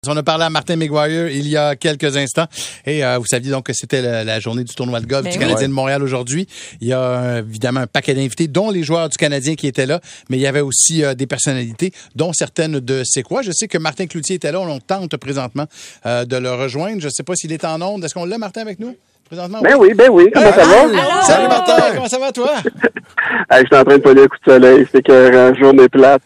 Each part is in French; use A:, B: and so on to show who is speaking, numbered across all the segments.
A: On a parlé à Martin McGuire il y a quelques instants et vous saviez donc que c'était la journée du tournoi de golf du Canadien de Montréal aujourd'hui. Il y a évidemment un paquet d'invités, dont les joueurs du Canadien qui étaient là, mais il y avait aussi des personnalités, dont certaines de C'est quoi. Je sais que Martin Cloutier était là, on tente présentement de le rejoindre. Je ne sais pas s'il est en onde. Est-ce qu'on l'a, Martin, avec nous? Présentement,
B: ben oui. Comment ça va?
A: Allô? Salut, Martin. Comment ça va, toi?
B: Je suis en train de pogner un coup de soleil. C'est qu'une journée plate.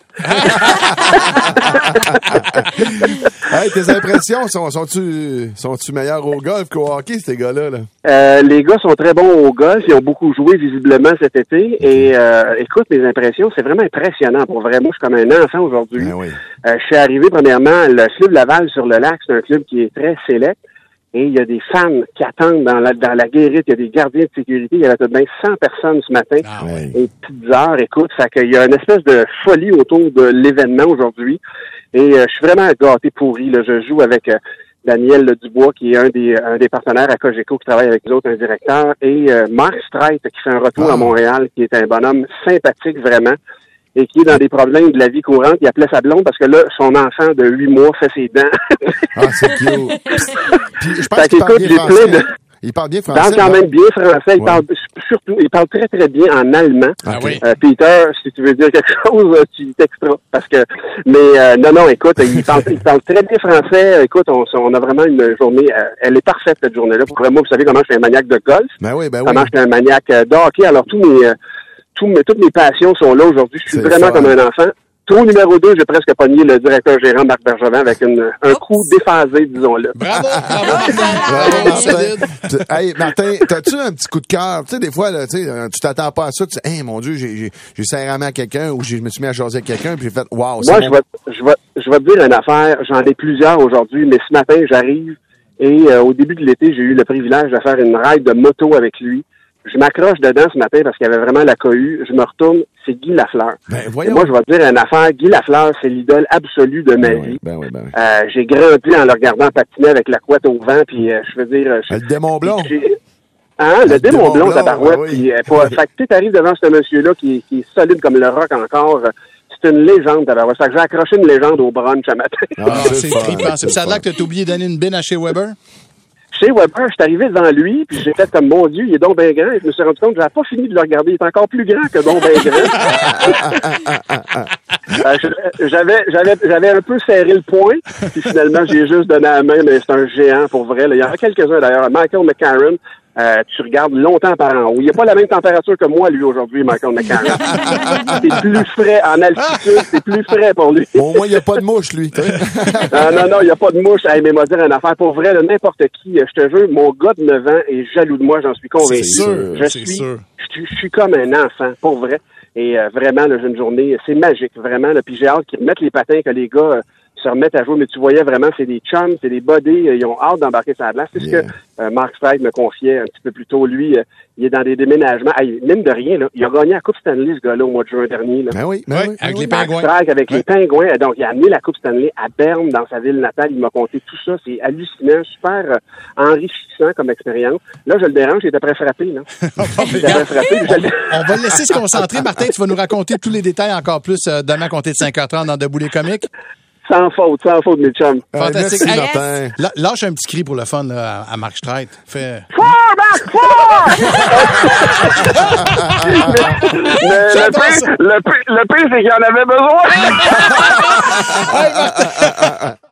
C: Hey, tes impressions, sont-tu meilleurs au golf qu'au hockey, ces gars-là?
B: Les gars sont très bons au golf. Ils ont beaucoup joué, visiblement, cet été. Et écoute, mes impressions, c'est vraiment impressionnant. Pour vrai, moi, je suis comme un enfant aujourd'hui.
C: Ben oui.
B: Je suis arrivé, premièrement, le club Laval sur le lac. C'est un club qui est très sélect. Et il y a des fans qui attendent dans la guérite. Il y a des gardiens de sécurité. Il y avait tout de même 100 personnes ce matin.
C: Ah oui.
B: Et petites heures, écoute, fait qu'il y a une espèce de folie autour de l'événement aujourd'hui. Et je suis vraiment gâté pourri. Là. Je joue avec Daniel Dubois, qui est un des partenaires à Cogeco, qui travaille avec nous autres, un directeur. Et Mark Streit, qui fait un retour à Montréal, qui est un bonhomme sympathique vraiment. Et qui est dans des problèmes de la vie courante. Il appelait sa blonde parce que là, son enfant de 8 mois fait ses dents.
C: Ah, c'est cute. Puis, je pense
B: Fait
C: qu'il parle bien français. Il parle bien français.
B: Il parle quand même bien français. Il parle très, très bien en allemand.
A: Ah oui.
B: Peter, si tu veux dire quelque chose, tu t'extras. Parce que, mais, non, écoute, il parle très bien français. Écoute, on a vraiment une journée, elle est parfaite, cette journée-là. Pour moi, vous savez comment je suis un maniaque de golf.
C: Ben oui.
B: Comment je suis un maniaque de hockey. Alors, toutes mes passions sont là aujourd'hui. Je suis vraiment comme un enfant. Tour numéro 2, j'ai presque pogné le directeur gérant Marc Bergevin avec un coup déphasé, disons-le.
A: Bravo.
C: Martin. Hey, Martin, t'as-tu un petit coup de cœur? Tu sais, des fois, là, tu t'attends pas à ça. Tu sais, hey, mon Dieu, j'ai serré la main à quelqu'un ou je me suis mis à jaser avec quelqu'un puis j'ai fait, wow, c'est
B: moi, je vais te dire une affaire. J'en ai plusieurs aujourd'hui, mais ce matin, j'arrive et au début de l'été, j'ai eu le privilège de faire une ride de moto avec lui. Je m'accroche dedans ce matin parce qu'il y avait vraiment la cohue. Je me retourne, c'est Guy Lafleur. Et moi, je vais te dire une affaire. Guy Lafleur, c'est l'idole absolue de ma vie.
C: Ben oui.
B: J'ai grandi en le regardant patiner avec la couette au vent, puis je veux dire...
C: Le démon blond.
B: Le démon blond, tabarouette.
C: Oui.
B: Fait que tu t'arrives devant ce monsieur-là qui est solide comme le roc encore. C'est une légende, tabarouette. Fait que j'ai accroché une légende au brunch ce matin.
A: Ah, c'est trippant. Ça a l'air que t'as oublié de donner une bine à chez Weber?
B: Chez Weber, je suis arrivé devant lui, puis j'ai fait comme, mon Dieu, il est donc bien grand. Et je me suis rendu compte que j'avais pas fini de le regarder. Il est encore plus grand que donc bien grand. J'avais un peu serré le poing, puis finalement, j'ai juste donné la main, mais c'est un géant pour vrai. Là. Il y en a quelques-uns d'ailleurs. Michael McCarron, tu regardes longtemps par en haut. Il n'a pas la même température que moi, lui, aujourd'hui, Michael McCarron. C'est plus frais en altitude, c'est plus frais pour lui.
C: Au moins, il n'y a pas de mouche, lui.
B: Non, il n'y a pas de mouche. Hey, mais m'a dire une affaire. Pour vrai, là, n'importe qui, je te jure, mon gars de 9 ans est jaloux de moi, j'en suis convaincu.
A: C'est sûr.
B: Je suis comme un enfant, pour vrai. Et vraiment, là, j'ai une journée, c'est magique, vraiment. Là, puis j'ai hâte qu'ils remettent les patins, que les gars se remettent à jouer. Mais tu voyais vraiment, c'est des chums, c'est des buddies. Ils ont hâte d'embarquer sur la glace. C'est ce que Mark Streit me confiait un petit peu plus tôt. Lui, il est dans des déménagements. Hey, mine de rien, là, il a gagné la Coupe Stanley, ce gars-là, au mois de juin dernier. Là.
C: Ben oui.
A: Avec les Pingouins.
B: Avec les Pingouins. Donc, il a amené la Coupe Stanley à Berne, dans sa ville natale. Il m'a conté tout ça. C'est hallucinant, super enrichissant comme expérience. Là, je le dérange, il était prêt frappé. Là.
A: On va le laisser se concentrer. Martin, tu vas nous raconter tous les détails encore plus demain à compter de 5h30 dans Debout les comiques.
B: Sans faute, mes chums.
A: Fantastique.
C: Merci, Martin.
A: Lâche un petit cri pour le fun là, à Mark Streit. Fais...
B: Fort, Marc, fort! mais le pire, c'est qu'il en avait besoin.
A: Hey, Martin!